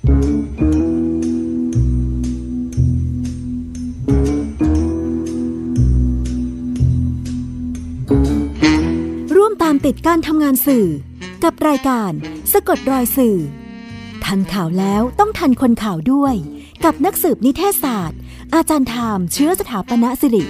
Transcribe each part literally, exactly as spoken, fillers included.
ร่วมตามติดการทำงานสื่อกับรายการสะกดรอยสื่อทันข่าวแล้วต้องทันคนข่าวด้วยกับนักสืบนิเทศศาสตร์อาจารย์ธามเชื้อสถาปนสิริ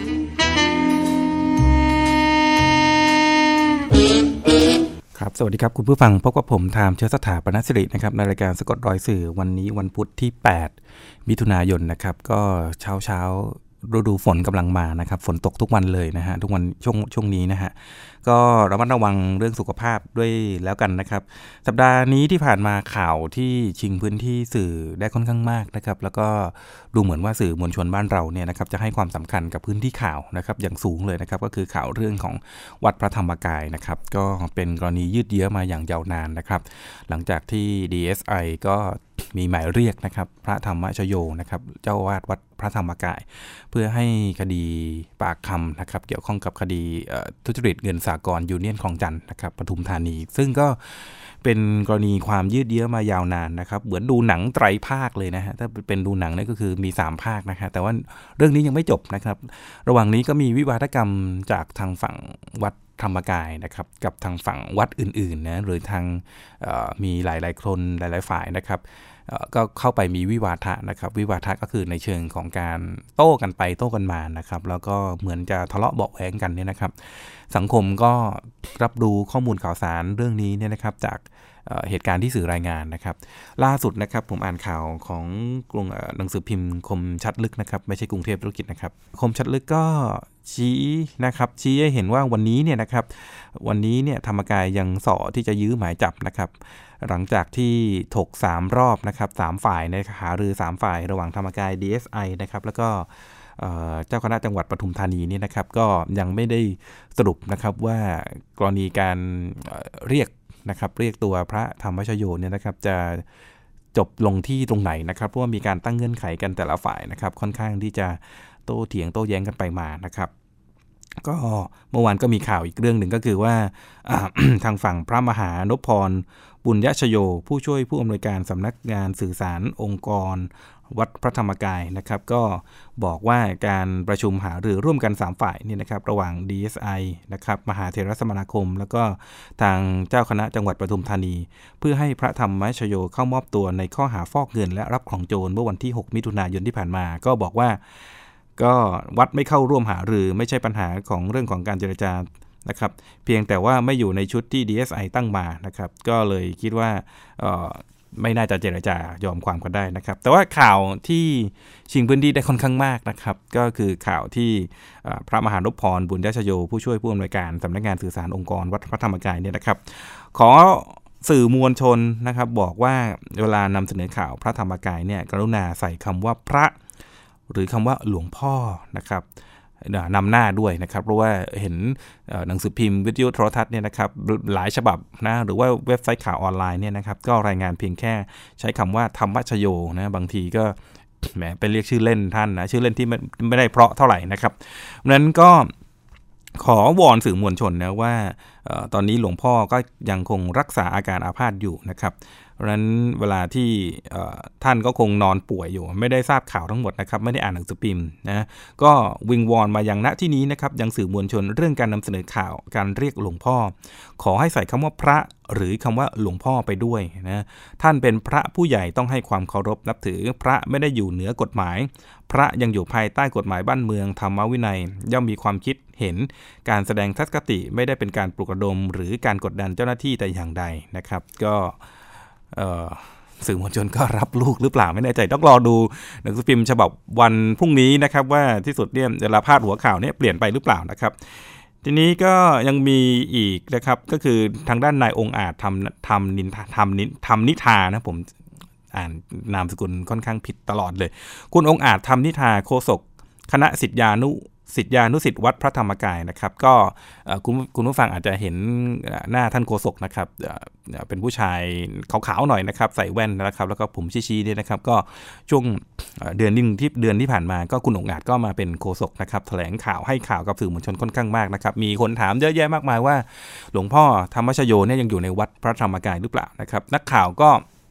ครับสวัสดีครับคุณผู้ฟังพบกับผมธามเชื้อสถาปนสิรินะครับในรายการสะกดรอยสื่อวันนี้วันพุธที่แปดมิถุนายนนะครับก็เช้าเช้าฤดูฝนกำลังมานะครับฝนตกทุกวันเลยนะฮะทุกวันช่วงช่วงนี้นะฮะก็ระมัดระวังเรื่องสุขภาพด้วยแล้วกันนะครับสัปดาห์นี้ที่ผ่านมาข่าวที่ชิงพื้นที่สื่อได้ค่อนข้างมากนะครับแล้วก็ดูเหมือนว่าสื่อมวลชนบ้านเราเนี่ยนะครับจะให้ความสำคัญกับพื้นที่ข่าวนะครับอย่างสูงเลยนะครับก็คือข่าวเรื่องของวัดพระธรรมกายนะครับก็เป็นกรณียืดเยื้อมาอย่างยาวนานนะครับหลังจากที่ ดี เอส ไอ ก็มีหมายเรียกนะครับพระธรรมชโยนะครับเจ้าอาวาสวัดพระธรรมกายเพื่อให้คดีปากคำนะครับเกี่ยวข้องกับคดีทุจริตเงินสหกรณ์ยูเนียนคลองจันทน์นะครับปทุมธานีซึ่งก็เป็นกรณีความยืดเยื้อมายาวนานนะครับเหมือนดูหนังไตรภาคเลยนะฮะถ้าเป็นดูหนังนี่ก็คือมีสามภาคนะฮะแต่ว่าเรื่องนี้ยังไม่จบนะครับระหว่างนี้ก็มีวิวาทกรรมจากทางฝั่งวัดธรรมกายนะครับกับทางฝั่งวัดอื่นๆนะหรือทางมีหลายๆคนหลายๆฝ่ายนะครับก็เข้าไปมีวิวาทะนะครับวิวาทะก็คือในเชิงของการโต้กันไปโต้กันมานะครับแล้วก็เหมือนจะทะเลาะเบาะแว้งกันเนี่ยนะครับสังคมก็รับรู้ข้อมูลข่าวสารเรื่องนี้เนี่ยนะครับจากเหตุการณ์ที่สื่อรายงานนะครับล่าสุดนะครับผมอ่านข่าวของกรุงหนังสือพิมพ์คมชัดลึกนะครับไม่ใช่กรุงเทพธุรกิจนะครับคมชัดลึกก็ชี้นะครับชี้ให้เห็นว่าวันนี้เนี่ยนะครับวันนี้เนี่ยธรรมกายยังส่อที่จะยื้อหมายจับนะครับหลังจากที่ถกสามรอบนะครับสามฝ่ายในหารือสามฝ่ายระหว่างธรรมกาย ดี เอส ไอ นะครับแล้วก็เจ้าคณะจังหวัดปทุมธานีนี่นะครับก็ยังไม่ได้สรุปนะครับว่ากรณีการเรียกนะครับเรียกตัวพระธรรมชโยเนี่ยนะครับจะจบลงที่ตรงไหนนะครับเพราะว่ามีการตั้งเงื่อนไขกันแต่ละฝ่ายนะครับค่อนข้างที่จะโต้เถียงโต้แย้งกันไปมานะครับก็เมื่อวานก็มีข่าวอีกเรื่องหนึ่งก็คือว่า ทางฝั่งพระมหานพพรบุญยชโยผู้ช่วยผู้อำนวยการสำนักงานสื่อสารองค์กรวัดพระธรรมกายนะครับก็บอกว่าการประชุมหารือร่วมกันสามฝ่ายนี่นะครับระหว่าง ดี เอส ไอ นะครับมหาเถรสมาคมแล้วก็ทางเจ้าคณะจังหวัดปทุมธานีเพื่อให้พระธรรมชโยเข้ามอบตัวในข้อหาฟอกเงินและรับของโจรเมื่อวันที่หกมิถุนายนที่ผ่านมาก็บอกว่าก็วัดไม่เข้าร่วมหารือไม่ใช่ปัญหาของเรื่องของการเจรจานะครับเพียงแต่ว่าไม่อยู่ในชุดที่ ดี เอส ไอ ตั้งมานะครับก็เลยคิดว่าเอ่อไม่น่าจะเจรจายอมความกันได้นะครับแต่ว่าข่าวที่ชิงพื้นที่ได้ค่อนข้างมากนะครับก็คือข่าวที่พระมหานพพรบุญยชโยผู้ช่วยผู้อำนวยการสำนักงานสื่อสารองค์กรวัดพระธรรมกายเนี่ยนะครับขอสื่อมวลชนนะครับบอกว่าเวลานำเสนอข่าวพระธรรมกายเนี่ยกรุณาใส่คำว่าพระหรือคำว่าหลวงพ่อนะครับนำหน้าด้วยนะครับเพราะว่าเห็นหนังสือพิมพ์วิทยุโทรทัศน์เนี่ยนะครับหลายฉบับนะหรือว่าเว็บไซต์ข่าวออนไลน์เนี่ยนะครับก็รายงานเพียงแค่ใช้คำว่าธรรมชโยนะบางทีก็แหมไปเรียกชื่อเล่นท่านนะชื่อเล่นที่ไม่ไม่ได้เพราะเท่าไหร่นะครับนั้นก็ขอวอนสื่อมวลชนนะว่าตอนนี้หลวงพ่อก็ยังคงรักษาอาการอาภาษอยู่นะครับเพราะฉะนั้นเวลาที่ท่านก็คงนอนป่วยอยู่ไม่ได้ทราบข่าวทั้งหมดนะครับไม่ได้อ่านหนังสือพิมพ์นะก็วิงวอนมายังณที่นี้นะครับยังสื่อมวลชนเรื่องการนำเสนอข่าวการเรียกหลวงพ่อขอให้ใส่คำว่าพระหรือคำว่าหลวงพ่อไปด้วยนะท่านเป็นพระผู้ใหญ่ต้องให้ความเคารพนับถือพระไม่ได้อยู่เหนือกฎหมายพระยังอยู่ภายใต้กฎหมายบ้านเมืองธรรมวินัยย่อมมีความคิดเห็นการแสดงทัศนคติไม่ได้เป็นการปลุกระดมหรือการกดดันเจ้าหน้าที่แต่อย่างใดนะครับก็สื่อมวลชนก็รับลูกหรือเปล่าไม่แน่ใจต้องรอดูหนังสือพิมพ์ฉบับวันพรุ่งนี้นะครับว่าที่สุดเนี่ยเวลาพาดหัวข่าวเนี่ยเปลี่ยนไปหรือเปล่านะครับทีนี้ก็ยังมีอีกนะครับก็คือทางด้านนายองค์อาจทำทำนินทำนิทำนิทานะผมอ่านนามสกุลค่อนข้างผิดตลอดเลยคุณองค์อาจทำนิทาโฆษกคณะศิษยานุศิษยานุศิษย์วัดพระธรรมกายนะครับก็คุณคุณผู้ฟังอาจจะเห็นหน้าท่านโฆษกนะครับเป็นผู้ชายขาวๆหน่อยนะครับใส่แว่นนะครับแล้วก็ผมชี้ๆด้วยนะครับก็ช่วงเดือนนึงที่เดือนที่ผ่านมาก็คุณองค์อาจก็มาเป็นโฆษกนะครับแถลงข่าวให้ข่าวกับสื่อมวลชนค่อนข้างมากนะครับมีคนถามเยอะแยะมากมายว่าหลวงพ่อธรรมชโยเนี่ยยังอยู่ในวัดพระธรรมกายหรือเปล่านะครับนักข่าวก็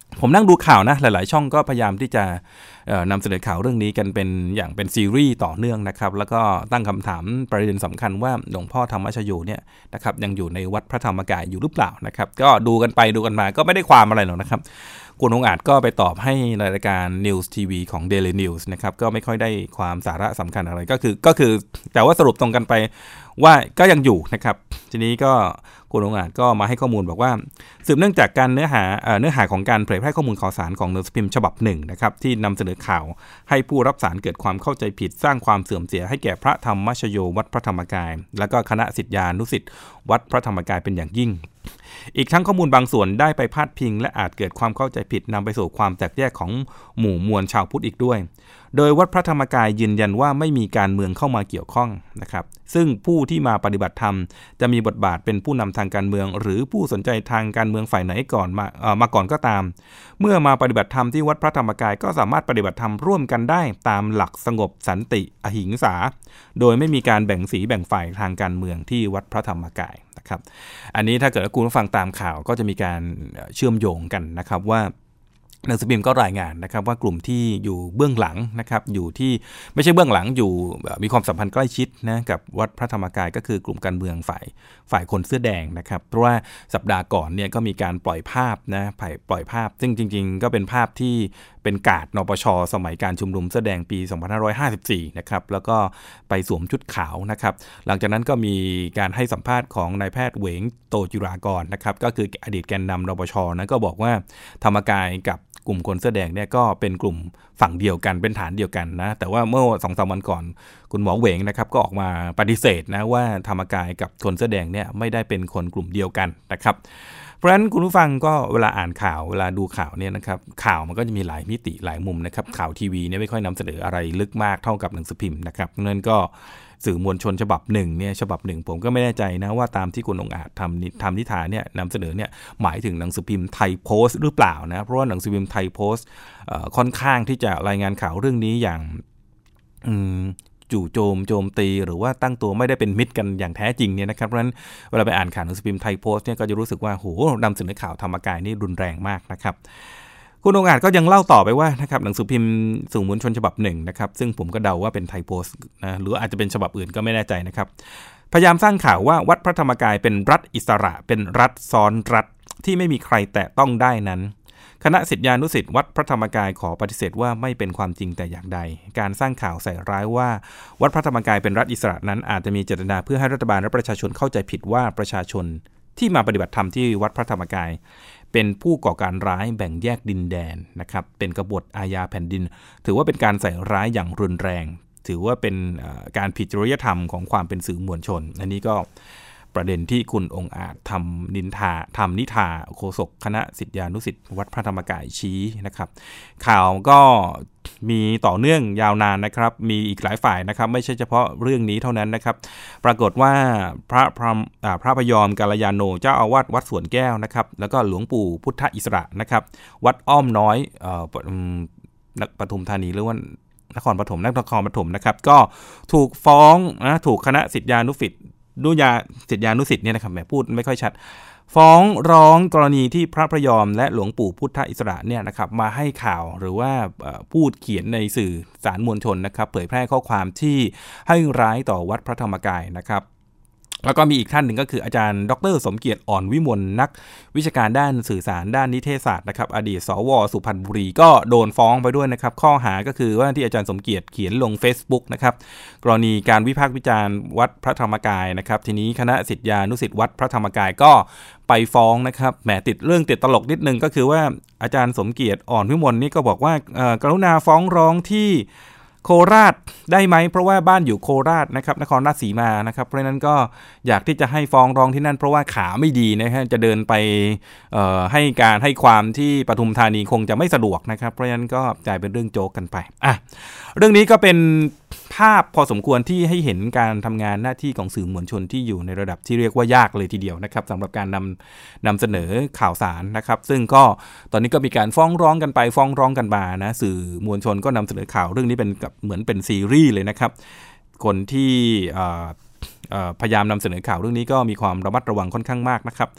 ผมนั่งดูข่าวนะหลายๆช่องก็พยายามที่จะนำเสนอข่าวเรื่องนี้กันเป็นอย่างเป็นซีรีส์ต่อเนื่องนะครับแล้วก็ตั้งคำถามประเด็นสำคัญว่าหลวงพ่อธรรมชโยเนี่ยนะครับยังอยู่ในวัดพระธรรมกายอยู่หรือเปล่านะครับก็ดูกันไปดูกันมาก็ไม่ได้ความอะไรหรอกนะครับคุณองค์อาจก็ไปตอบให้ในรายการ News ที วี ของ Daily News นะครับก็ไม่ค่อยได้ความสาระสำคัญอะไรก็คือก็คือแต่ว่าสรุปตรงกันไปว่าก็ยังอยู่นะครับทีนี้ก็คุณองค์อาจก็มาให้ข้อมูลบอกว่าสืบเนื่องจากการเนื้อหาเนื้อหาของการเผยแพร่ข้อมูลข่าวสารของหนังสือพิมพ์ฉบับหนึ่งนะครับที่นำเสนอข่าวให้ผู้รับสารเกิดความเข้าใจผิดสร้างความเสื่อมเสียให้แก่พระธรรมชโยวัดพระธรรมกายและก็คณะศิษยานุศิษย์วัดพระธรรมกายเป็นอย่างยิ่งอีกทั้งข้อมูลบางส่วนได้ไปพาดพิงและอาจเกิดความเข้าใจผิดนำไปสู่ความแตกแยกของหมู่มวลชาวพุทธอีกด้วยโดยวัดพระธรรมกายยืนยันว่าไม่มีการเมืองเข้ามาเกี่ยวข้องนะครับซึ่งผู้ที่มาปฏิบัติธรรมจะมีบทบาทเป็นผู้นำทางการเมืองหรือผู้สนใจทางการเมืองฝ่ายไหนก่อนมาเอ่อมาก่อนก็ตามเมื่อมาปฏิบัติธรรมที่วัดพระธรรมกายก็สามารถปฏิบัติธรรมร่วมกันได้ตามหลักสงบสันติอหิงสาโดยไม่มีการแบ่งสีแบ่งฝ่ายทางการเมืองที่วัดพระธรรมกายนะครับอันนี้ถ้าเกิดว่าคุณผู้ฟังตามข่าวก็จะมีการเชื่อมโยงกันนะครับว่าหนังสือพิมพ์ก็รายงานนะครับว่ากลุ่มที่อยู่เบื้องหลังนะครับอยู่ที่ไม่ใช่เบื้องหลังอยู่มีความสัมพันธ์ใกล้ชิดนะกับวัดพระธรรมกายก็คือกลุ่มการเมืองฝ่ายฝ่ายคนเสื้อแดงนะครับเพราะว่าสัปดาห์ก่อนเนี่ยก็มีการปล่อยภาพนะปล่อยภาพซึ่งจริงๆก็เป็นภาพที่เป็นการ์ดนปช.สมัยการชุมนุมเสื้อแดงปีสองพันห้าร้อยห้าสิบสี่นะครับแล้วก็ไปสวมชุดขาวนะครับหลังจากนั้นก็มีการให้สัมภาษณ์ของนายแพทย์เหวงโตจิรากรนะครับก็คืออดีตแกนนำนปช.นะก็บอกว่าธรรมกายกับกลุ่มคนเสื้อแดงเนี่ยก็เป็นกลุ่มฝั่งเดียวกันเป็นฐานเดียวกันนะแต่ว่าเมื่อ สองถึงสาม วันก่อนคุณหมอเหวงนะครับก็ออกมาปฏิเสธนะว่าธรรมกายกับคนเสื้อแดงเนี่ยไม่ได้เป็นคนกลุ่มเดียวกันนะครับเพราะฉะนั้นคุณผู้ฟังก็เวลาอ่านข่าวเวลาดูข่าวเนี่ยนะครับข่าวมันก็จะมีหลายมิติหลายมุมนะครับข่าวทีวีเนี่ยไม่ค่อยนำเสนออะไรลึกมากเท่ากับหนังสือพิมพ์นะครับนั่นก็สื่อมวลชนฉบับหนึ่งเนี่ยฉบับหนึ่งผมก็ไม่แน่ใจนะว่าตามที่คุณองค์อาจทำทำนิทานเนี่ยนำเสนอเนี่ยหมายถึงหนังสือพิมพ์ไทยโพสต์หรือเปล่านะเพราะว่าหนังสือพิมพ์ไทยโพสต์ค่อนข้างที่จะรายงานข่าวเรื่องนี้อย่างจู่โจมโจมตีหรือว่าตั้งตัวไม่ได้เป็นมิตรกันอย่างแท้จริงเนี่ยนะครับเพราะฉะนั้นเวลาไปอ่านข่าวหนังสือพิมพ์ไทยโพสต์เนี่ยก็จะรู้สึกว่าโหนำเสนอข่าวธรรมกายนี่รุนแรงมากนะครับคุณองค์อาจก็ยังเล่าต่อไปว่านะครับหนังสือพิมพ์สื่อมวลชนฉบับหนึ่งนะครับซึ่งผมก็เดาว่าเป็นไทยโพสต์นะหรืออาจจะเป็นฉบับอื่นก็ไม่แน่ใจนะครับพยายามสร้างข่าวว่าวัดพระธรรมกายเป็นรัฐอิสระเป็นรัฐซ้อนรัฐที่ไม่มีใครแตะต้องได้นั้นคณะศิษยานุศิษย์วัดพระธรรมกายขอปฏิเสธว่าไม่เป็นความจริงแต่อย่างใดการสร้างข่าวใส่ร้ายว่าวัดพระธรรมกายเป็นรัฐอิสระนั้นอาจจะมีเจตนาเพื่อให้รัฐบาลและประชาชนเข้าใจผิดว่าประชาชนที่มาปฏิบัติธรรมที่วัดพระธรรมกายเป็นผู้ก่อการร้ายแบ่งแยกดินแดนนะครับเป็นกบฏอาญาแผ่นดินถือว่าเป็นการใส่ร้ายอย่างรุนแรงถือว่าเป็นการผิดจริยธรรมของความเป็นสื่อมวลชนอันนี้ก็ประเด็นที่คุณองค์อาจทำนินทาทำนิทาโฆษกคณะศิษยานุศิษย์วัดพระธรรมกายชี้นะครับข่าวก็มีต่อเนื่องยาวนานนะครับมีอีกหลายฝ่ายนะครับไม่ใช่เฉพาะเรื่องนี้เท่านั้นนะครับปรากฏว่าพระพระพระพยอมกาลยาโนเจ้าอาวาสวัดสวนแก้วนะครับแล้วก็หลวงปู่พุทธอิสระนะครับวัดอ้อมน้อยเอ่อปทุมธานีหรือว่านครปฐมนครปฐมนะครับก็ถูกฟ้องนะถูกคณะศิษยานุศิษย์นุยาศิษยานุศิษย์เนี่ยนะครับแหมพูดไม่ค่อยชัดฟ้องร้องกรณีที่พระพยอมและหลวงปู่พุทธอิสระเนี่ยนะครับมาให้ข่าวหรือว่าพูดเขียนในสื่อสารมวลชนนะครับเผยแพร่ข้อความที่ให้ร้ายต่อวัดพระธรรมกายนะครับแล้วก็มีอีกท่านหนึ่งก็คืออาจารย์ดรสมเกียรติอ่อนวิมลนักวิชาการด้านสื่อสารด้านนิเทศศาสตร์นะครับอดีตสวสุพรรณบุรีก็โดนฟ้องไปด้วยนะครับข้อหาก็คือว่าที่อาจารย์สมเกียรติเขียนลง Facebook นะครับกรณีการวิพากษ์วิจารณ์วัดพระธรรมกายนะครับทีนี้คณะศิษยานุศิษย์วัดพระธรรมกายก็ไปฟ้องนะครับแหมติดเรื่องติดตลกนิดนึงก็คือว่าอาจารย์สมเกียรติอ่อนวิมลนี่ก็บอกว่ากรุณาฟ้องร้องที่โคราชได้ไหมเพราะว่าบ้านอยู่โคราชนะครับนครราชสีมานะครับเพราะฉะนั้นก็อยากที่จะให้ฟ้องร้องที่นั่นเพราะว่าขาไม่ดีนะฮะจะเดินไปให้การให้ความที่ปทุมธานีคงจะไม่สะดวกนะครับเพราะฉะนั้นก็กลายเป็นเรื่องโจ๊กกันไปอ่ะเรื่องนี้ก็เป็นภาพพอสมควรที่ให้เห็นการทำงานหน้าที่ของสื่อมวลชนที่อยู่ในระดับที่เรียกว่ายากเลยทีเดียวนะครับสำหรับการนำนำเสนอข่าวสารนะครับซึ่งก็ตอนนี้ก็มีการฟ้องร้องกันไปฟ้องร้องกันมานะสื่อมวลชนก็นำเสนอข่าวเรื่องนี้เป็นกับเหมือนเป็นซีรีส์เลยนะครับคนที่พยายามนำเสนอข่าวเรื่องนี้ก็มีความระมัดระวังค่อนข้างมากนะครับ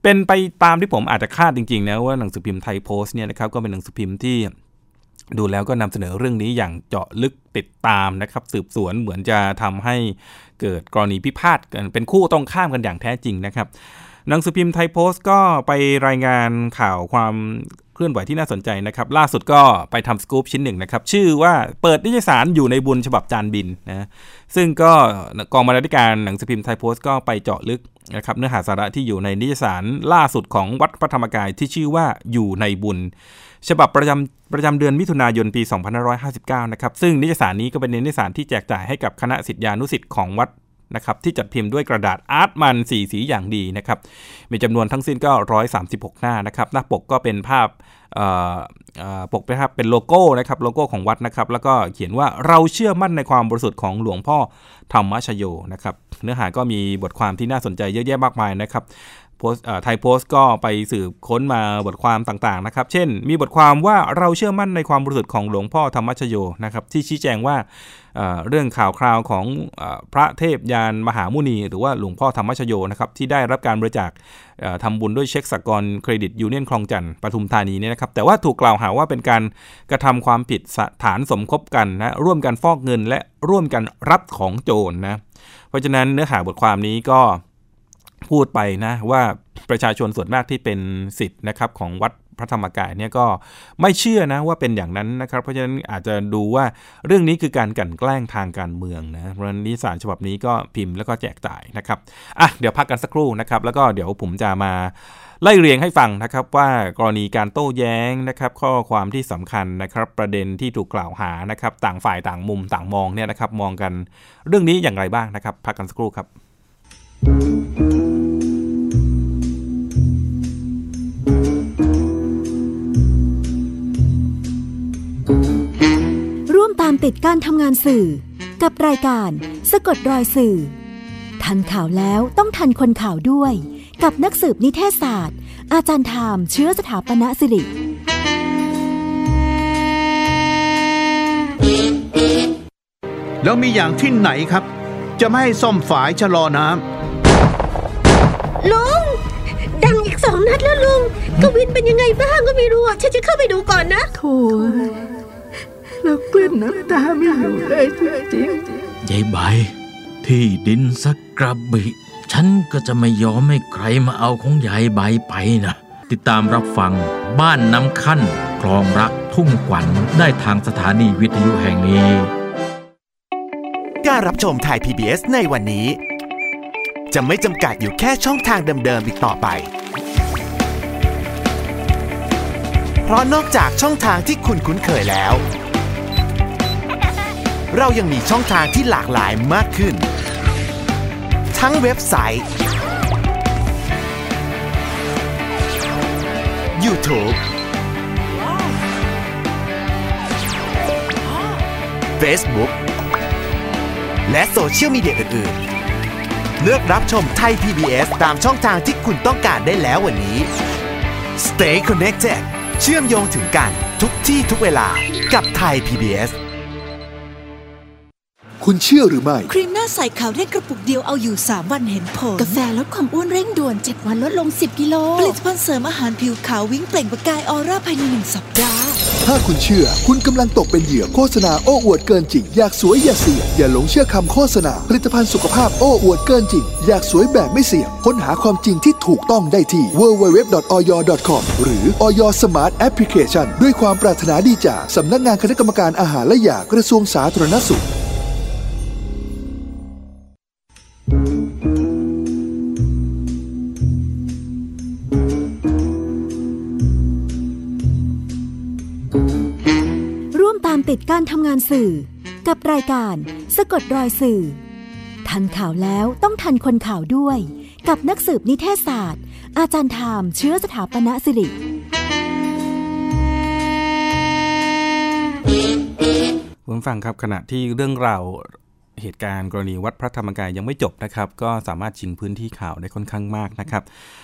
เป็นไปตามที่ผมอาจจะคาดจริงๆนะว่าหนังสือพิมพ์ไทยโพสต์เนี่ยนะครับก็เป็นหนังสือพิมพ์ที่ดูแล้วก็นำเสนอเรื่องนี้อย่างเจาะลึกติดตามนะครับสืบสวนเหมือนจะทำให้เกิดกรณีพิพาทกันเป็นคู่ตรงข้ามกันอย่างแท้จริงนะครับหนังสือพิมพ์ไทยโพสต์ก็ไปรายงานข่าวความเคลื่อนไหวที่น่าสนใจนะครับล่าสุดก็ไปทำสกู๊ปชิ้นหนึ่งนะครับชื่อว่าเปิดนิตยสารอยู่ในบุญฉบับจานบินนะซึ่งก็กองบรรณาธิการหนังสือพิมพ์ไทยโพสต์ก็ไปเจาะลึกนะครับเนื้อหาสาระที่อยู่ในนิตยสารล่าสุดของวัดพระธรรมกายที่ชื่อว่าอยู่ในบุญฉบับประจำประจำเดือนมิถุนายนปีสองพันห้าร้อยห้าสิบเก้านะครับซึ่งนิตยสารนี้ก็เป็นนิตยสารที่แจกจ่ายให้กับคณะศิษยานุศิษย์ของวัดนะครับที่จัดพิมพ์ด้วยกระดาษอาร์ตมันสีสีอย่างดีนะครับมีจำนวนทั้งสิ้นก็หนึ่งร้อยสามสิบหกหน้านะครับหน้าปกก็เป็นภาพปกเป็นภาพเป็นโลโก้นะครับโลโก้ของวัดนะครับแล้วก็เขียนว่าเราเชื่อมั่นในความบริสุทธิ์ของหลวงพ่อธรรมชโยนะครับเนื้อหาก็มีบทความที่น่าสนใจเยอะแยะมากมายนะครับไทยโพสต์ก็ไปสืบค้นมาบทความต่างๆนะครับเช่นมีบทความว่าเราเชื่อมั่นในความบริสุทธิ์ของหลวงพ่อธรรมชโยนะครับที่ชี้แจงว่า เอ่อ เรื่องข่าวคราวของเอ่อพระเทพยานมหามุนีหรือว่าหลวงพ่อธรรมชโยนะครับที่ได้รับการบริจาคทำบุญด้วยเช็คสหกรณ์เครดิตยูเนียนคลองจันทร์ปทุมธานีเนี่ยนะครับแต่ว่าถูกกล่าวหาว่าเป็นการกระทำความผิดฐานสมคบกันนะร่วมกันฟอกเงินและร่วมกันรับของโจร นะเพราะฉะนั้นเนื้อหาบทความนี้ก็พูดไปนะว่าประชาชนส่วนมากที่เป็นศิษย์นะครับของวัดพระธรรมกายเนี่ยก็ไม่เชื่อนะว่าเป็นอย่างนั้นนะครับเพราะฉะนั้นอาจจะดูว่าเรื่องนี้คือการกลั่นแกล้งทางการเมืองนะเพราะฉะนั้นนิตยสารฉบับนี้ก็พิมพ์แล้วก็แจกจ่ายนะครับอ่ะเดี๋ยวพักกันสักครู่นะครับแล้วก็เดี๋ยวผมจะมาไล่เรียงให้ฟังนะครับว่ากรณีการโต้แย้งนะครับข้อความที่สำคัญนะครับประเด็นที่ถูกกล่าวหานะครับต่างฝ่ายต่างมุมต่างมองเนี่ยนะครับมองกันเรื่องนี้อย่างไรบ้างนะครับพักกันสักครู่ครับร่วมตามติดการทำงานสื่อกับรายการสะกดรอยสื่อทันข่าวแล้วต้องทันคนข่าวด้วยกับนักสืบนิเทศศาสตร์อาจารย์ไทม์เชื้อสถาปนสิริแล้วมีอย่างที่ไหนครับจะไม่ให้ซ่อมฝายชะลอน้ำลุงดังอีกสองนัดแล้วลุงกวินเป็นยังไงบ้างก็ไม่รู้ฉันจะเข้าไปดูก่อนนะโธ่แล้วกลืนน้ำตาไม่อยู่เลยจริงๆยายใบที่ดินสักกระบิฉันก็จะไม่ยอมให้ใครมาเอาของยายใบไปนะติดตามรับฟังบ้านน้ำคั่นคลองรักทุ่งขวัญได้ทางสถานีวิทยุแห่งนี้การรับชมไทย พี บี เอส ในวันนี้จะไม่จำกัดอยู่แค่ช่องทางเดิมๆอีกต่อไปเพราะนอกจากช่องทางที่คุณคุ้นเคยแล้วเรายังมีช่องทางที่หลากหลายมากขึ้นทั้งเว็บไซต์ YouTube Facebook และโซเชียลมีเดียอื่นๆเลือกรับชมไทย พี บี เอส ตามช่องทางที่คุณต้องการได้แล้ววันนี้ Stay connected เชื่อมโยงถึงกันทุกที่ทุกเวลากับไทย พี บี เอสคุณเชื่อหรือไม่ครีมหน้าใสขาวเร่งกระปุกเดียวเอาอยู่สามวันเห็นผลกาแฟลดความอ้วนเร่งด่วนเจ็ดวันลดลงสิบกิโลผลิตภัณฑ์เสริมอาหารผิวขาววิ่งเปล่งประกายออร่าภายในหนึ่งสัปดาห์ถ้าคุณเชื่อคุณกำลังตกเป็นเหยื่อโฆษณาโอ้อวดเกินจริงอยากสวยอย่าเสี่ยงอย่าหลงเชื่อคำโฆษณาผลิตภัณฑ์สุขภาพโอ้อวดเกินจริงอยากสวยแบบไม่เสี่ยงค้นหาความจริงที่ถูกต้องได้ที่ ดับเบิลยู ดับเบิลยู ดับเบิลยู ดอท ออย ดอท คอม หรือ อย Smart Application ด้วยความปรารถนาดีจากสำนักงานคณะกรรมการอาหารและยากระทรวงสาธารณสุขติดการทำงานสื่อกับรายการสะกดรอยสื่อทันข่าวแล้วต้องทันคนข่าวด้วยกับนักสืบนิเทศศาสตร์อาจารย์ไทม์เชื้อสถาปนสิริคุณฟังครับขณะที่เรื่องราวเหตุการณ์กรณีวัดพระธรรมกายยังไม่จบนะครับก็สามารถชิงพื้นที่ข่าวได้ค่อนข้างมากนะครับ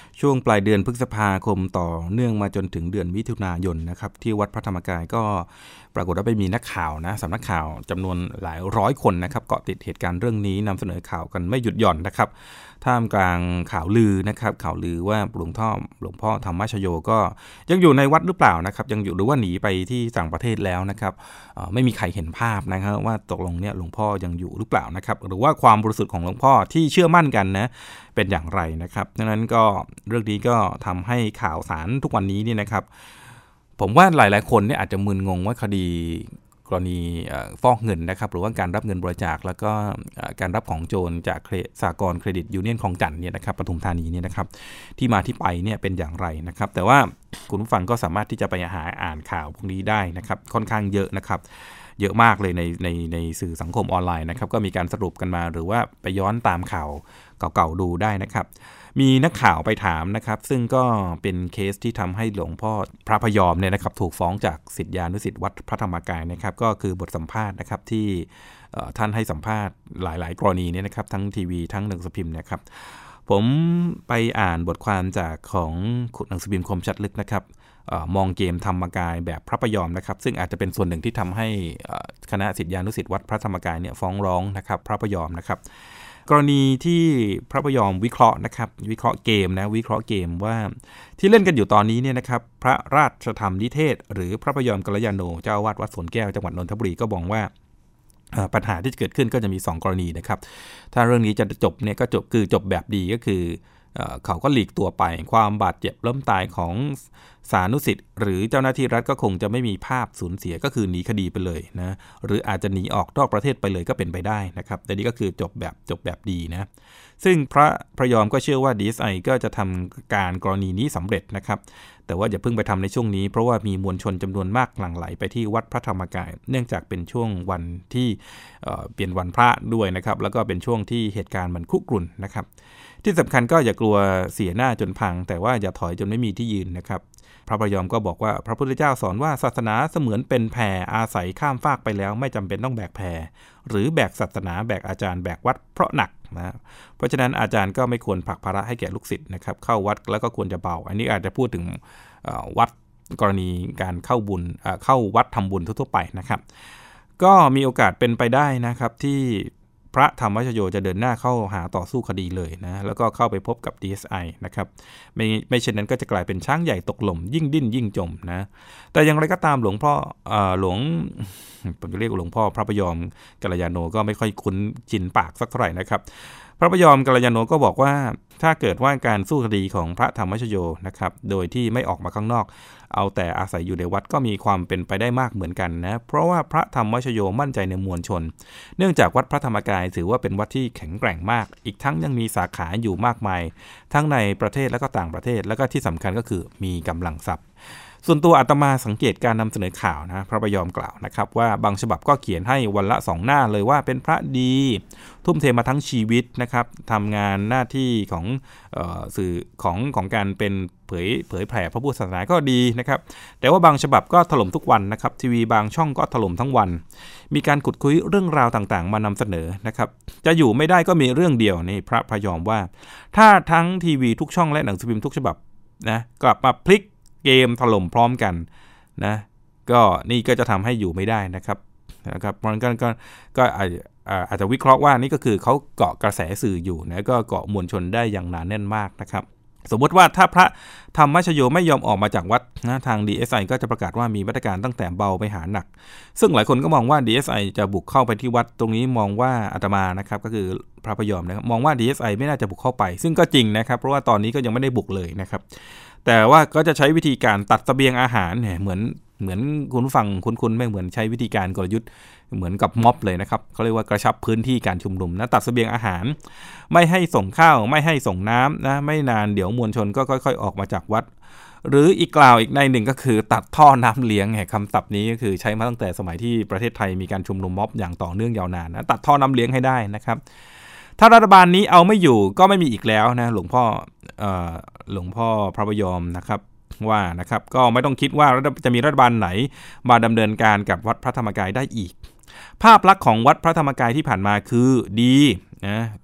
ช่วงปลายเดือนพฤษภาคมต่อเนื่องมาจนถึงเดือนมิถุนายนนะครับที่วัดพระธรรมกายก็ปรากฏว่าไปมีนักข่าวนะสำนักข่าวจำนวนหลายร้อยคนนะครับเกาะติดเหตุการณ์เรื่องนี้นำเสนอข่าวกันไม่หยุดหย่อนนะครับท่ามกลางข่าวลือนะครับข่าวลือว่าหลวงพ่อหลวงพ่อธรรมชโยก็ยังอยู่ในวัดหรือเปล่านะครับยังอยู่หรือว่าหนีไปที่ต่างประเทศแล้วนะครับไม่มีใครเห็นภาพนะครับว่าตกลงเนี่ยหลวงพ่อยังอยู่หรือเปล่านะครับหรือว่าความบริสุทธิ์ของหลวงพ่อที่เชื่อมั่นกันนะเป็นอย่างไรนะครับดังนั้นก็เรื่องนี้ก็ทำให้ข่าวสารทุกวันนี้เนี่ยนะครับผมว่าหลายๆคนเนี่ยอาจจะมึนงงว่าคดีกรณีฟอกเงินนะครับหรือว่าการรับเงินบริจาคแล้วก็การรับของโจรจากสหกรณ์เครดิตยูเนียนคลองจันทน์เนี่ยนะครับปทุมธานีเนี่ยนะครับที่มาที่ไปเนี่ยเป็นอย่างไรนะครับแต่ว่าคุณผู้ฟังก็สามารถที่จะไปหาอ่านข่าวพวกนี้ได้นะครับค่อนข้างเยอะนะครับเยอะมากเลยในในในสื่อสังคมออนไลน์นะครับก็มีการสรุปกันมาหรือว่าไปย้อนตามข่าวเก่าๆดูได้นะครับมีนักข่าวไปถามนะครับซึ่งก็เป็นเคสที่ทำให้หลวงพ่อพระพยอมเนี่ยนะครับถูกฟ้องจากศิษยานุศิษย์วัดพระธรรมกายนะครับก็คือบทสัมภาษณ์นะครับที่ท่านให้สัมภาษณ์หลายๆกรณีเนี่ยนะครับทั้งทีวีทั้งหนังสือพิมพ์นะครับผมไปอ่านบทความจากของหนังสือพิมพ์คมชัดลึกนะครับมองเกมธรรมกายแบบพระพยอมนะครับซึ่งอาจจะเป็นส่วนหนึ่งที่ทำให้คณะศิษยานุศิษย์วัดพระธรรมกายเนี่ยฟ้องร้องนะครับพระพยอมนะครับกรณีที่พระพยอมวิเคราะห์นะครับวิเคราะห์เกมนะวิเคราะห์เกมว่าที่เล่นกันอยู่ตอนนี้เนี่ยนะครับพระราชธรรมนิเทศหรือพระพยอมกัลยาโนเจ้าอาวาสวัดสวนแก้วจังหวัดนนทบุรีก็บอกว่าปัญหาที่เกิดขึ้นก็จะมีสองกรณีนะครับถ้าเรื่องนี้จะจบเนี่ยก็จบคือจบแบบดีก็คือเขาก็หลีกตัวไปความบาดเจ็บล้มตายของสานุศิษย์หรือเจ้าหน้าที่รัฐก็คงจะไม่มีภาพสูญเสียก็คือหนีคดีไปเลยนะหรืออาจจะหนีออกนอกประเทศไปเลยก็เป็นไปได้นะครับแต่นี่ก็คือจบแบบจบแบบดีนะซึ่งพระพยอมก็เชื่อว่า ดี เอส ไอ ก็จะทำการกรณีนี้สำเร็จนะครับแต่ว่าอย่าเพิ่งไปทำในช่วงนี้เพราะว่ามีมวลชนจำนวนมากหลั่งไหลไปที่วัดพระธรรมกายเนื่องจากเป็นช่วงวันที่เอ่อเปลี่ยนวันพระด้วยนะครับแล้วก็เป็นช่วงที่เหตุการณ์มันคุกรุ่นนะครับที่สำคัญก็อย่ากลัวเสียหน้าจนพังแต่ว่าอย่าถอยจนไม่มีที่ยืนนะครับพระพยอมก็บอกว่าพระพุทธเจ้าสอนว่าศาสนาเสมือนเป็นแพอาศัยข้ามฟากไปแล้วไม่จำเป็นต้องแบกแพหรือแบกศาสนาแบกอาจารย์แบกวัดเพราะหนักนะเพราะฉะนั้นอาจารย์ก็ไม่ควรผลักภาระให้แก่ลูกศิษย์นะครับเข้าวัดแล้วก็ควรจะเบาอันนี้อาจจะพูดถึงวัดกรณีการเข้าบุญเข้าวัดทำบุญทั่วๆไปนะครับก็มีโอกาสเป็นไปได้นะครับที่พระธรรมชโยจะเดินหน้าเข้าหาต่อสู้คดีเลยนะแล้วก็เข้าไปพบกับ ดี เอส ไอ นะครับไม่ไม่เช่นนั้นก็จะกลายเป็นช้างใหญ่ตกหล่มยิ่งดิ้นยิ่งจมนะแต่อย่างไรก็ตามหลวงพ่อเอ่อหลวงผมจะเรียกหลวงพ่อพระพยอมกัลยาโนก็ไม่ค่อยคุ้นชินปากสักเท่าไหร่นะครับพระพยอมกัลยาโนก็บอกว่าถ้าเกิดว่าการสู้คดีของพระธรรมชโยนะครับโดยที่ไม่ออกมาข้างนอกเอาแต่อาศัยอยู่ในวัดก็มีความเป็นไปได้มากเหมือนกันนะเพราะว่าพระธรรมชโยมั่นใจในมวลชนเนื่องจากวัดพระธรรมกายถือว่าเป็นวัดที่แข็งแกร่งมากอีกทั้งยังมีสาขาอยู่มากมายทั้งในประเทศและก็ต่างประเทศแล้วก็ที่สำคัญก็คือมีกำลังทรัพย์ส่วนตัวอาตมาสังเกตการนำเสนอข่าวนะพระพยอมกล่าวนะครับว่าบางฉบับก็เขียนให้วันละสองหน้าเลยว่าเป็นพระดีทุ่มเทมาทั้งชีวิตนะครับทำงานหน้าที่ของเอ่อสื่อของของการเป็นเผยเผยแผ่พระพุทธศาสนาก็ดีนะครับแต่ว่าบางฉบับก็ถล่มทุกวันนะครับทีวีบางช่องก็ถล่มทั้งวันมีการขุดคุยเรื่องราวต่างๆมานำเสนอนะครับจะอยู่ไม่ได้ก็มีเรื่องเดียวนี่พระพยอมว่าถ้าทั้งทีวีทุกช่องและหนังสือพิมพ์ทุกฉบับนะกลับมาพลิกเกมถล่มพร้อมกันนะก็นี่ก็จะทำให้อยู่ไม่ได้นะครับนะครับเพราะงั้นก็ก็อาจจะวิเคราะห์ว่านี่ก็คือเขาเกาะกระแสสื่ออยู่นะก็เกาะมวลชนได้อย่างหนาแน่นมากนะครับสมมติว่าถ้าพระธรรมชโยไม่ยอมออกมาจากวัดนะทาง ดี เอส ไอ ก็จะประกาศว่ามีมาตรการตั้งแต่เบาไปหาหนักซึ่งหลายคนก็มองว่า ดี เอส ไอ จะบุกเข้าไปที่วัดตรงนี้มองว่าอาตมานะครับก็คือพระพยอมนะครับมองว่า ดี เอส ไอ ไม่น่าจะบุกเข้าไปซึ่งก็จริงนะครับเพราะว่าตอนนี้ก็ยังไม่ได้บุกเลยนะครับแต่ว่าก็จะใช้วิธีการตัดเสบียงอาหารเนี่ยเหมือนเหมือนคุณผู้ฟังคุ้นๆไม่เหมือนใช้วิธีการกลยุทธ์เหมือนกับม็อบเลยนะครับเขาเรียกว่ากระชับพื้นที่การชุมนุมนะตัดเสบียงอาหารไม่ให้ส่งข้าวไม่ให้ส่งน้ำนะไม่นานเดี๋ยวมวลชนก็ค่อยๆออกมาจากวัดหรืออีกกล่าวอีกในหนึ่งก็คือตัดท่อน้ำเลี้ยงคำศัพท์นี้ก็คือใช้มาตั้งแต่สมัยที่ประเทศไทยมีการชุมนุมม็อบอย่างต่อเนื่องยาวนานนะตัดท่อน้ำเลี้ยงให้ได้นะครับถ้ารัฐบาลนี้เอาไม่อยู่ก็ไม่มีอีกแล้วนะหลวงพ่อเอ่อหลวงพ่อพระพยอมนะครับว่านะครับก็ไม่ต้องคิดว่าจะมีรัฐบาลไหนมาดำเนินการกับวัดพระธรรมกายได้อีกภาพลักษณ์ของวัดพระธรรมกายที่ผ่านมาคือดีนะ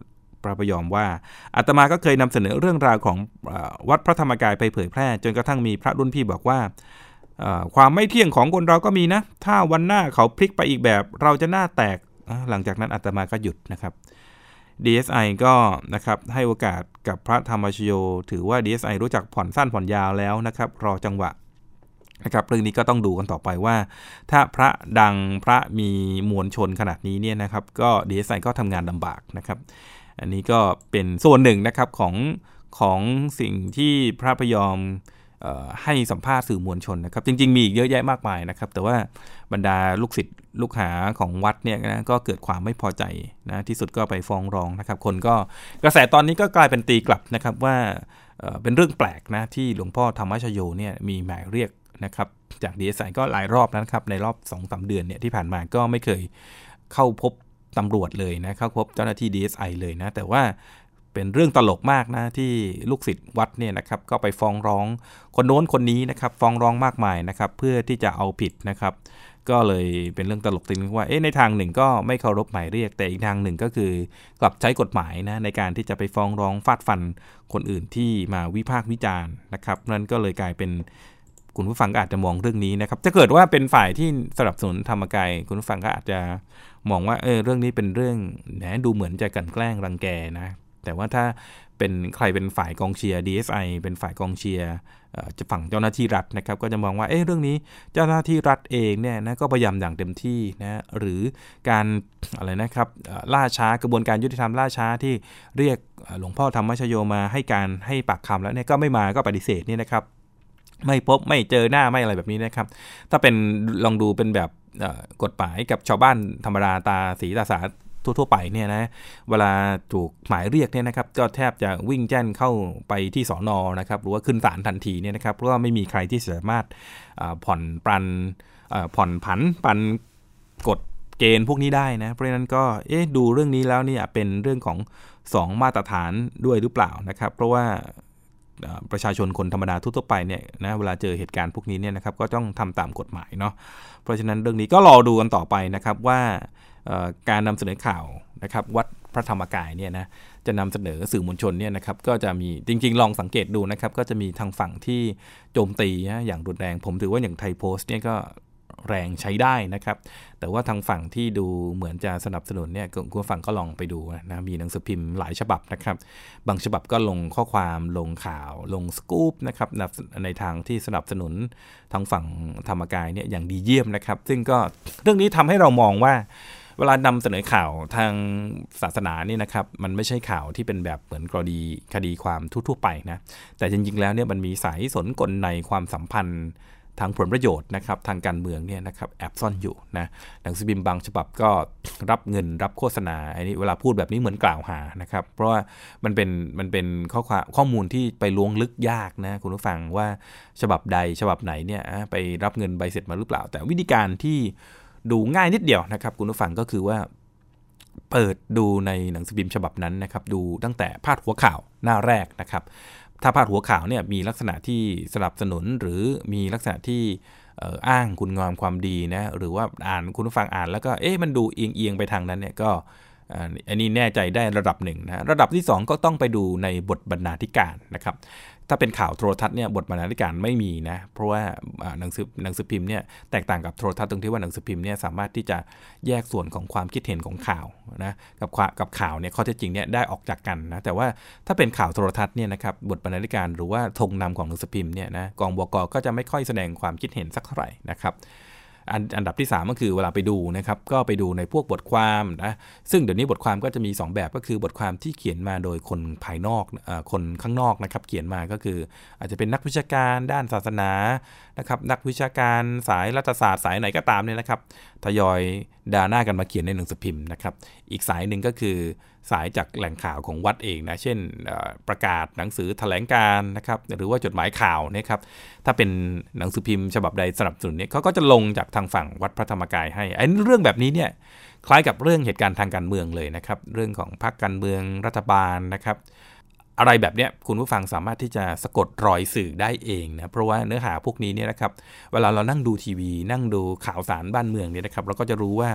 พระพยอมว่าอาตมาก็เคยนำเสนอเรื่องราวของวัดพระธรรมกายไปเผยแพร่จนกระทั่งมีพระรุ่นพี่บอกว่าความไม่เที่ยงของคนเราก็มีนะถ้าวันหน้าเขาพลิกไปอีกแบบเราจะหน้าแตกหลังจากนั้นอาตมาก็หยุดนะครับ ดี เอส ไอ ก็นะครับให้โอกาสกับพระธรรมชโยถือว่า ดี เอส ไอ รู้จักผ่อนสั้นผ่อนยาวแล้วนะครับรอจังหวะนะครับเรื่องนี้ก็ต้องดูกันต่อไปว่าถ้าพระดังพระมีมวลชนขนาดนี้เนี่ยนะครับก็ ดี เอส ไอ ก็ทำงานลำบากนะครับอันนี้ก็เป็นส่วนหนึ่งนะครับของของสิ่งที่พระพยอมให้สัมภาษณ์สื่อมวลชนนะครับจริงๆมีอีกเยอะแยะมากมายนะครับแต่ว่าบรรดาลูกศิษย์ลูกหาของวัดเนี่ยนะก็เกิดความไม่พอใจนะที่สุดก็ไปฟ้องร้องนะครับคนก็กระแสตอนนี้ก็กลายเป็นตีกลับนะครับว่าเอ่อเป็นเรื่องแปลกนะที่หลวงพ่อธรรมชโยเนี่ยมีหมายเรียกนะครับจาก ดี เอส ไอ ก็หลายรอบนะครับในรอบ สองถึงสาม เดือนเนี่ยที่ผ่านมาก็ไม่เคยเข้าพบตำรวจเลยนะเข้าพบเจ้าหน้าที่ ดี เอส ไอ เลยนะแต่ว่าเป็นเรื่องตลกมากนะที่ลูกศิษย์วัดเนี่ยนะครับก็ไปฟ้องร้องคนโน้นคนนี้นะครับฟ้องร้องมากมายนะครับเพื่อที่จะเอาผิดนะครับก็เลยเป็นเรื่องตลกตรงที่ว่าเอ๊ะในทางหนึ่งก็ไม่เคารพหมายเรียกแต่อีกทางหนึ่งก็คือกลับใช้กฎหมายนะในการที่จะไปฟ้องร้องฟาดฟันคนอื่นที่มาวิพากษ์วิจารณ์นะครับนั่นก็เลยกลายเป็นคุณผู้ฟังก็อาจจะมองเรื่องนี้นะครับถ้าเกิดว่าเป็นฝ่ายที่สนับสนุนธรรมกายคุณผู้ฟังก็อาจจะมองว่าเออเรื่องนี้เป็นเรื่องแหมดูเหมือนจะกลั่นแกล้งรังแกนะแต่ว่าถ้าเป็นใครเป็นฝ่ายกองเชียร์ ดี เอส ไอ เป็นฝ่ายกองเชียร์จะฝั่งเจ้าหน้าที่รัฐนะครับก็จะมองว่าเอ๊ะเรื่องนี้เจ้าหน้าที่รัฐเองเนี่ยนะก็พยายามอย่างเต็มที่นะหรือการอะไรนะครับล่าช้ากระบวนการยุติธรรมล่าช้าที่เรียกหลวงพ่อธรรมชโยมาให้การให้ปากคำแล้วเนี่ยก็ไม่มาก็ปฏิเสธนี่นะครับไม่พบไม่เจอหน้าไม่อะไรแบบนี้นะครับถ้าเป็นลองดูเป็นแบบกฎหมายกับชาวบ้านธรรมดาตาสีตาสาทั่วๆไปเนี่ยนะเวลาถูกหมายเรียกเนี่ยนะครับก็แทบจะวิ่งแจ้นเข้าไปที่สน.นะครับหรือว่าขึ้นศาลทันทีเนี่ยนะครับเพราะว่าไม่มีใครที่สามารถผ่อนปรนผ่อนผันปันกฎเกณฑ์พวกนี้ได้นะเพราะฉะนั้นก็เอ๊ะดูเรื่องนี้แล้วเนี่ยเป็นเรื่องของสองมาตรฐานด้วยหรือเปล่านะครับเพราะว่าประชาชนคนธรรมดาทั่วไปเนี่ยนะเวลาเจอเหตุการณ์พวกนี้เนี่ยนะครับก็ต้องทำตามกฎหมายเนาะเพราะฉะนั้นเรื่องนี้ก็รอดูกันต่อไปนะครับว่าการนำเสนอข่าวนะครับวัดพระธรรมกายเนี่ยนะจะนำเสนอสื่อมวลชนเนี่ยนะครับก็จะมีจริงๆลองสังเกตดูนะครับก็จะมีทางฝั่งที่โจมตีนะอย่างรุนแรงผมถือว่าอย่างไทยโพสต์เนี่ยก็แรงใช้ได้นะครับแต่ว่าทางฝั่งที่ดูเหมือนจะสนับสนุนเนี่ยคุณฝั่งก็ลองไปดูนะมีหนังสือพิมพ์หลายฉบับนะครับบางฉบับก็ลงข้อความลงข่าวลงสกู๊ปนะครับในทางที่สนับสนุนทางฝั่งธรรมกายเนี่ยอย่างดีเยี่ยมนะครับซึ่งก็เรื่องนี้ทำให้เรามองว่าเวลานำเสนอข่าวทางศาสนานี่นะครับมันไม่ใช่ข่าวที่เป็นแบบเหมือนกรณีคดีความทั่วๆไปนะแต่จริงๆแล้วเนี่ยมันมีสายสนกลในความสัมพันธ์ทางผลประโยชน์นะครับทางการเมืองเนี่ยนะครับแอบซ่อนอยู่นะหนังสือพิมพ์บางฉบับก็รับเงินรับโฆษณาอันนี้เวลาพูดแบบนี้เหมือนกล่าวหานะครับเพราะว่ามันเป็นมันเป็นข้อความข้อมูลที่ไปล้วงลึกยากนะคุณผู้ฟังว่าฉบับใดฉบับไหนเนี่ยไปรับเงินใบเสร็จมาหรือเปล่าแต่วิธีการที่ดูง่ายนิดเดียวนะครับคุณผู้ฟังก็คือว่าเปิดดูในหนังสือพิมพ์ฉบับนั้นนะครับดูตั้งแต่พาดหัวข่าวหน้าแรกนะครับถ้าพาดหัวข่าวเนี่ยมีลักษณะที่สนับสนุนหรือมีลักษณะที่อ้างคุณงามความดีนะหรือว่าอ่านคุณผู้ฟังอ่านแล้วก็เอ๊ะมันดูเอียงๆไปทางนั้นเนี่ยก็อันนี้แน่ใจได้ระดับหนึ่งนะระดับที่สองก็ต้องไปดูในบทบรรณาธิการนะครับถ้าเป็นข่าวโทรทัศน์เนี่ยบทบรรณาธิการไม่มีนะเพราะว่าหนังสือหนังสือพิมพ์เนี่ยแตกต่างกับโทรทัศน์ตรงที่ว่าหนังสือพิมพ์เนี่ยสามารถที่จะแยกส่วนของความคิดเห็นของข่าวนะกับกับข่าวเนี่ยข้อเท็จจริงเนี่ยได้ออกจากกันนะแต่ว่าถ้าเป็นข่าวโทรทัศน์เนี่ยนะครับบทบรรณาธิการหรือว่าธงนำของหนังสือพิมพ์เนี่ยนะกองบก.ก็จะไม่ค่อยแสดงความคิดเห็นสักเท่าไหร่นะครับอันอันดับที่สามก็คือเวลาไปดูนะครับก็ไปดูในพวกบทความนะซึ่งเดี๋ยวนี้บทความก็จะมีสองแบบก็คือบทความที่เขียนมาโดยคนภายนอกเอ่อคนข้างนอกนะครับเขียนมาก็คืออาจจะเป็นนักวิชาการด้านศาสนานะครับนักวิชาการสายรัฐศาสตร์สายไหนก็ตามเนี่ยนะครับทยอยด่าหน้ากันมาเขียนในหนังสือพิมพ์นะครับอีกสายหนึ่งก็คือสายจากแหล่งข่าวของวัดเองนะเช่นประกาศหนังสือแถลงการนะครับหรือว่าจดหมายข่าวนะครับถ้าเป็นหนังสือพิมพ์ฉบับใดสนับสนุนเนี่ยเขาก็จะลงจากทางฝั่งวัดพระธรรมกายให้ไอ้เรื่องแบบนี้เนี่ยคล้ายกับเรื่องเหตุการณ์ทางการเมืองเลยนะครับเรื่องของพรรคการเมืองรัฐบาลนะครับอะไรแบบเนี้ยคุณผู้ฟังสามารถที่จะสะกดรอยสื่อได้เองนะเพราะว่าเนื้อหาพวกนี้เนี่ยนะครับเวลาเรานั่งดูทีวีนั่งดูข่าวสารบ้านเมืองเนี่ยนะครับเราก็จะรู้ว่า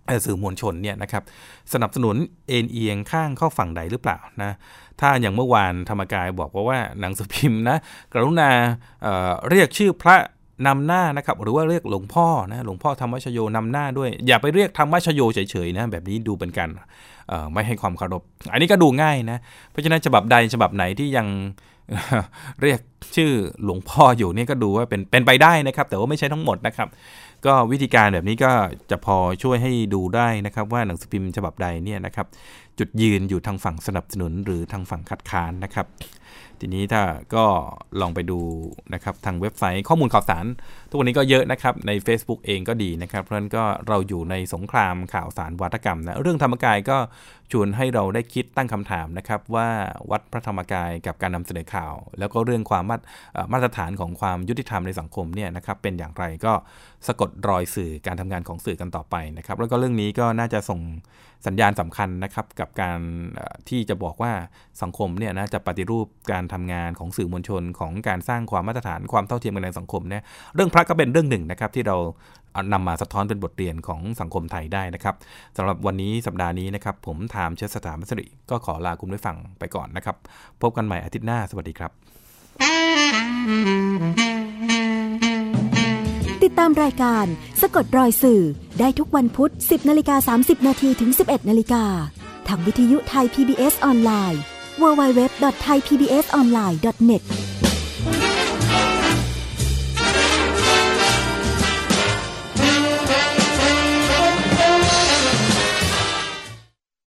สื่อมวลชนเนี่ยนะครับสนับสนุนเอ็นเอียงข้างเข้าฝั่งใดหรือเปล่านะถ้าอย่างเมื่อวานธรรมกายบอกว่าว่าหนังสือพิมพ์นะกรุณา เอ่อ เรียกชื่อพระนำหน้านะครับหรือว่าเรียกหลวงพ่อนะหลวงพ่อธรรมชโยนำหน้าด้วยอย่าไปเรียกธรรมชโยเฉยๆนะแบบนี้ดูเป็นการไม่ให้ความเคารพอันนี้ก็ดูง่ายนะเพราะฉะนั้นฉบับใดฉบับไหนที่ยังเรียกชื่อหลวงพ่ออยู่นี่ก็ดูว่าเป็นเป็นไปได้นะครับแต่ว่าไม่ใช่ทั้งหมดนะครับก็วิธีการแบบนี้ก็จะพอช่วยให้ดูได้นะครับว่าหนังสือพิมพ์ฉบับใดเนี่ยนะครับจุดยืนอยู่ทางฝั่งสนับสนุนหรือทางฝั่งคัดค้านนะครับทีนี้ถ้าก็ลองไปดูนะครับทางเว็บไซต์ข้อมูลข่าวสารทุกวันนี้ก็เยอะนะครับใน Facebook เองก็ดีนะครับเพราะฉะนั้นก็เราอยู่ในสงครามข่าวสารวาทกรรมนะเรื่องธรรมกายก็ชวนให้เราได้คิดตั้งคำถามนะครับว่าวัดพระธรรมกายกับการนำเสนอข่าวแล้วก็เรื่องความมาตรมาตรฐานของความยุติธรรมในสังคมเนี่ยนะครับเป็นอย่างไรก็สะกดรอยสื่อการทำงานของสื่อกันต่อไปนะครับแล้วก็เรื่องนี้ก็น่าจะส่งสัญญาณสำคัญนะครับกับการที่จะบอกว่าสังคมเนี่ยนะจะปฏิรูปการทำงานของสื่อมวลชนของการสร้างความมาตรฐานความเท่าเทียมกันในสังคมเนี่ยเรื่องพระก็เป็นเรื่องหนึ่งนะครับที่เรานำมาสะท้อนเป็นบทเรียนของสังคมไทยได้นะครับสำหรับวันนี้สัปดาห์นี้นะครับผมถามเชื้อสถามัสริก็ขอลาคุณผู้ฟังไปก่อนนะครับพบกันใหม่อาทิตย์หน้าสวัสดีครับติดตามรายการสะกดรอยสื่อได้ทุกวันพุธ สิบนาฬิกาสามสิบนาที ถึง สิบเอ็ดนาฬิกาทางวิทยุไทย พี บี เอส ออนไลน์ ดับเบิลยู ดับเบิลยู ดับเบิลยู ดอท ไทย พี บี เอส ออนไลน์ ดอท เน็ต